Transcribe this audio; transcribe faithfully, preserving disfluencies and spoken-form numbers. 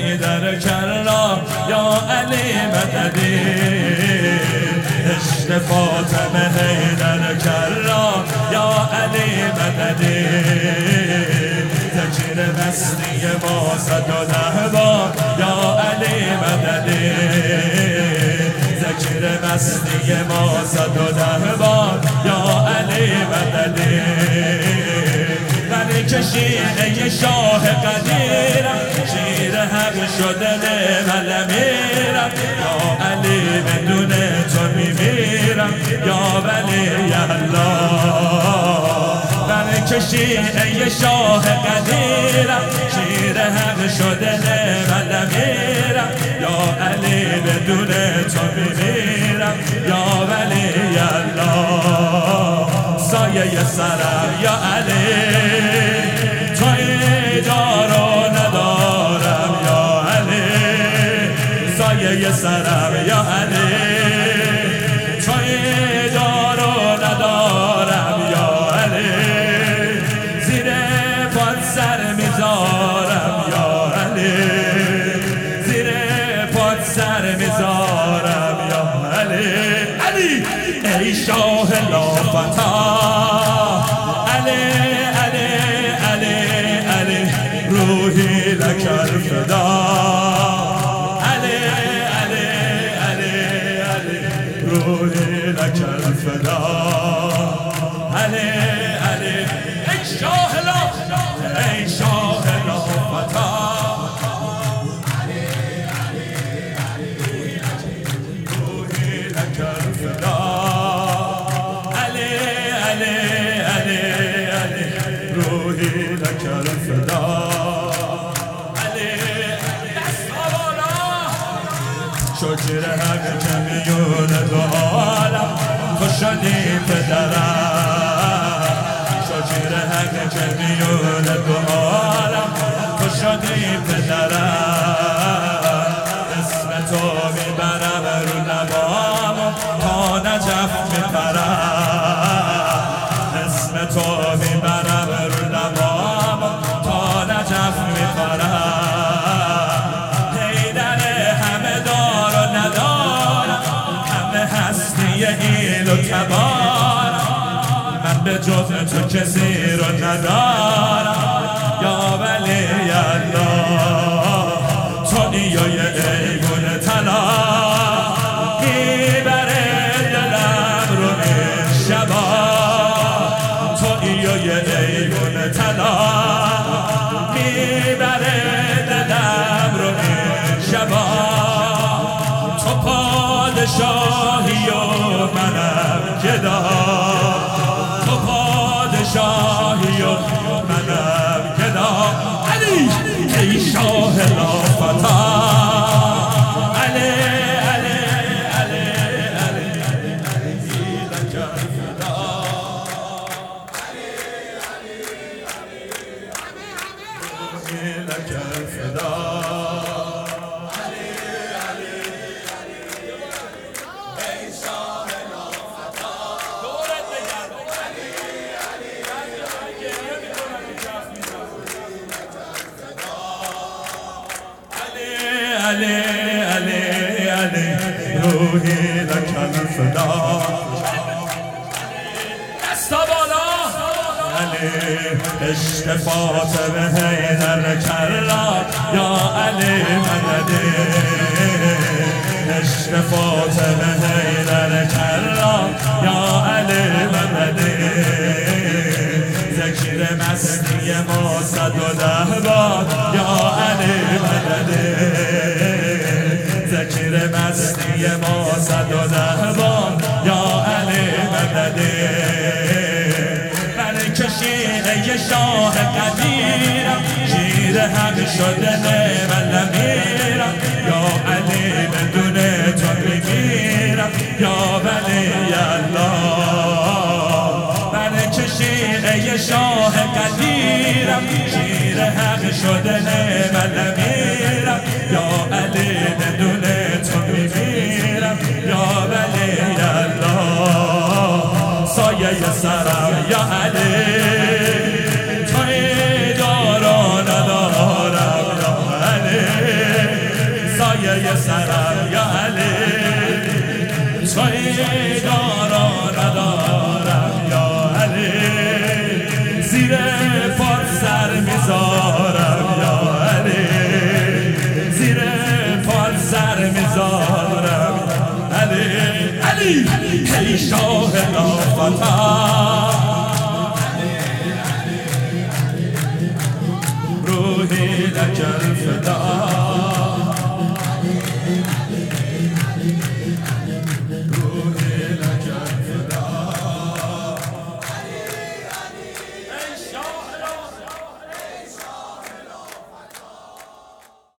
حیدر کرا یا علی مددی عشق فاطمه حیدر کرا یا علی مددی ذکر مستی ما صد و ده بار یا علی مددی ذکر مستی ما صد و ده بار یا علی مددی من که شیعه شاه قدیرم شیر حق شده من میرم یا علی بدون تو میمیرم یا ولی الله من که شیعه شاه قدیرم شیر حق شده من میرم یا علی بدون تو میمیرم یا ولی الله سایه سرم یا علی توی دارو ندارم یا علی سایه سرم یا علی توی دارو ندارم یا علی زیر پاد سر میذارم یا علی زیر پاد سر میذارم یا علی علی ای شاه لافتا علی علی علی علی روحی لک الفدا علی علی علی علی روحی لک الفدا علی علی ای شاه لافتا ای شاه لافتا روحی لک الفدا روحی لک الفدا علی دست بالا شکر حق جمیون دو عالم تو شدی پدرم شکر حق جمیون دو عالم تو شدی پدرم اسم تو میبرم رو لبام تا نجف میپرم اسم تو میبرم رو لبام تا نجف میپرم حیدر همه دار و ندارم همه هستی ایل و تبارم من به جز تو کسی رو ندارم یا ولی الله تو نیای ایگون طلا میبره دلم رو این شبا یه ایگون طلا میبره دلم رو این شبا تو پادشاهی و منم گدا تو پادشاهی و منم گدا علی ای شاه لافتا علی علی علی علی علی لک الفدا لك الفدا علي علي علي ای شاه لافتا دورت بگرد علی علی گریه میکنم که جف میزنم علی علی علی روحی لک الفدا دستا بالا علی عشق فاطمه حیدر کرا یا علی مددی عشق فاطمه حیدر کرا یا علی مددی ذکر مستی ما صد و ده بار یا علی مددی ذکر مستی ما صد و ده بار یا علی مددی شیعه شاه قدیرم شیر حق شده من نمیرم یا علی بدون تو میمیرم یا ولی الله من که شیعه شاه قدیرم شیر حق شده من نمیرم یا علی بدون تو میمیرم یا ولی الله سایه سرم یا علی توی دارو ندارم یا علی علی ای شاه لافتر روحی لک الفدا